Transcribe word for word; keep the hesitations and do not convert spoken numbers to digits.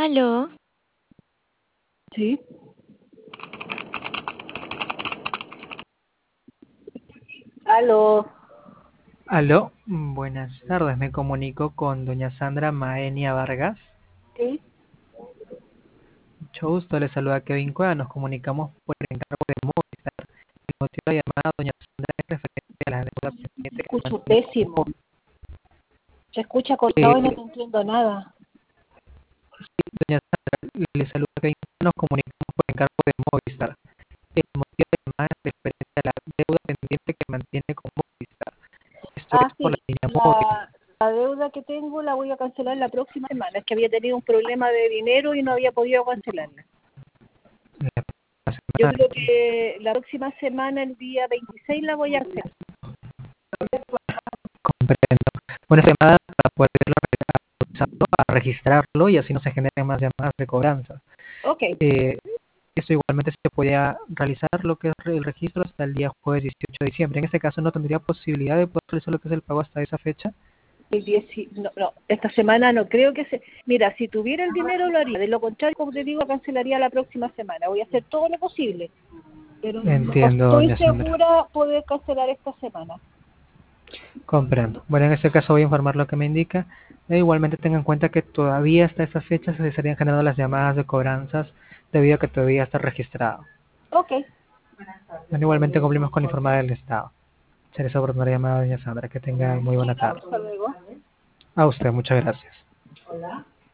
Aló, Sí, aló, Aló, mm, buenas tardes. Me comunico con doña Sandra Maenia Vargas. sí. Mucho gusto, le saluda Kevin Cueva. Nos comunicamos por el encargo de Movistar. El motivo de la llamada, doña Sandra, es referente a la deuda pendiente que Escucho mantiene con pésimo. Se escucha Movistar. cortado y no Eh, te entiendo nada. doña Sandra, le saluda Kevin Cueva. Nos comunicamos por el encargo de Movistar. El motivo de la llamada es referente a la deuda pendiente que mantiene con Movistar. Esto Ah, es por la sí. línea móvil. La, la deuda que tengo la voy a cancelar la próxima semana. Es que había tenido un problema de dinero y no había podido cancelarla. La próxima Yo semana. creo que la próxima semana, el día veintiséis, la voy a hacer. Comprendo. Bueno, esta llamada para poderlo autorizarlo a registrarlo y así no se generen más llamadas de cobranza. Ok. Eh, Esto igualmente se podía realizar lo que es el registro hasta el día jueves dieciocho de diciembre. En este caso no tendría posibilidad de poder realizar lo que es el pago hasta esa fecha. El diez, no, no, esta semana no creo que se... Mira, si tuviera el dinero lo haría. De lo contrario, como te digo, cancelaría la próxima semana. Voy a hacer todo lo posible. Pero no Entiendo, estoy doña Sandra. segura poder cancelar esta semana. Comprendo. Bueno, en este caso voy a informar lo que me indica. E igualmente tengan en cuenta que todavía hasta esa fecha se estarían generando las llamadas de cobranzas debido a que todavía está registrado. Ok. Bueno, igualmente cumplimos con informar del Estado. Seré esa oportunidad llamada, doña Sandra. Que tenga muy buena tarde. Hasta luego. A usted, muchas gracias.